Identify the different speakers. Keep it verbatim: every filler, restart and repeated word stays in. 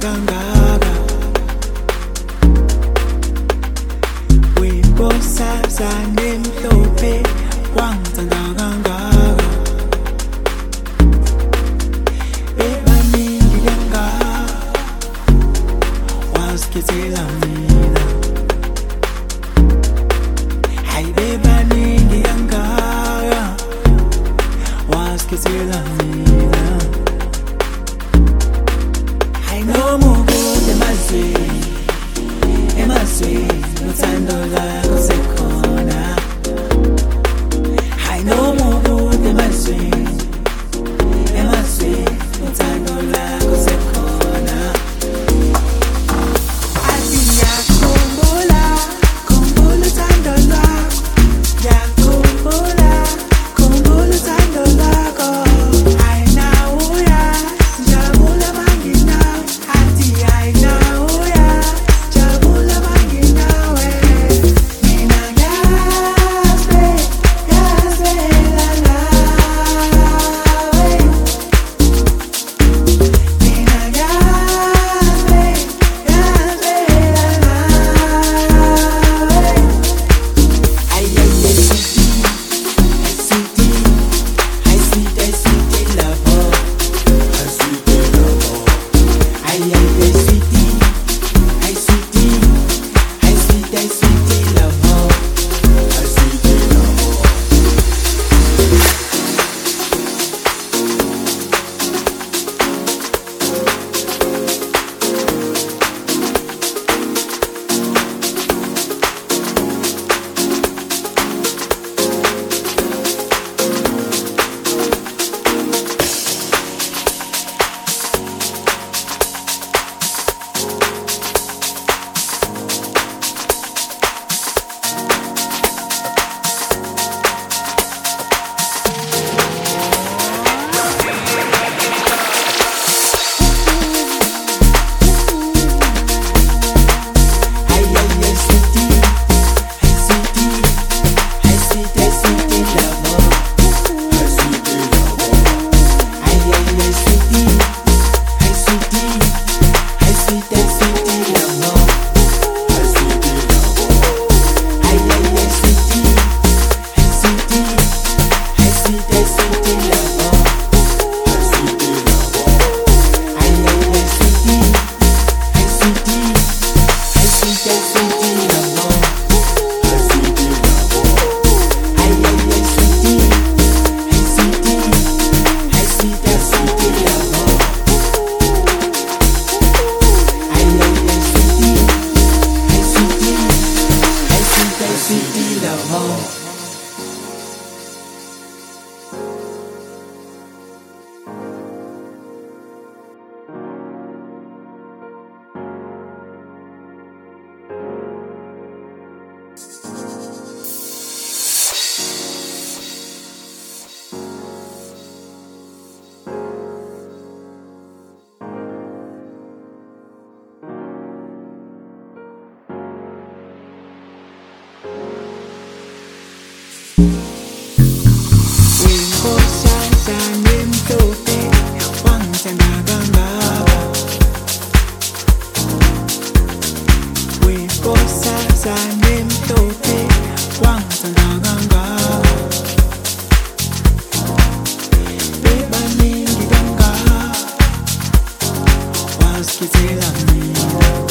Speaker 1: kangaka wembosazane emhlophe wangithanda kangaka bebaningi kangaka wazikhethela mina hayi bebaningi kangaka wazikhethela mina hayi noma ukude emazweni emazweni uthando lakho sekhona hayi noma ukude emazweni emazweni uthando lakho sekhona athi ngiyakhumbula khumbula uthando lwakho ngiyakhumbula khumbula uthando lwakho hayi nawe uyajabula manginawe athi hayi nawe uyajabula manginawe mina ngiyazwe ngiyazwela nawe mina ngiyazwe ngiyazwela nawe ayeye sweetie ay sweetie ay sweetie love ay sweetie love ayeye sweetie ay sweetie ay sweetie ay sweetie love ay sweetie love ayeye sweetie ay sweetie ay sweetie ay sweetie love ay sweetie love ayeye sweetie ay sweetie ay sweetie ay sweetie love ay sweetie love ayeye sweetie ay sweetie ay sweetie ay sweetie love ay sweetie love ayeye sweetie ay sweetie ay sweetie ay sweetie love ay sweetie love ayeye sweetie ay sweetie ay sweetie ay sweetie love ayeye sweetie ay sweetie ay sweetie ay sweetie love wembosazane emhlophe wangithanda kangaka wembosazane emhlophe wangithanda kangaka bebaningi kangaka wazikhethela mina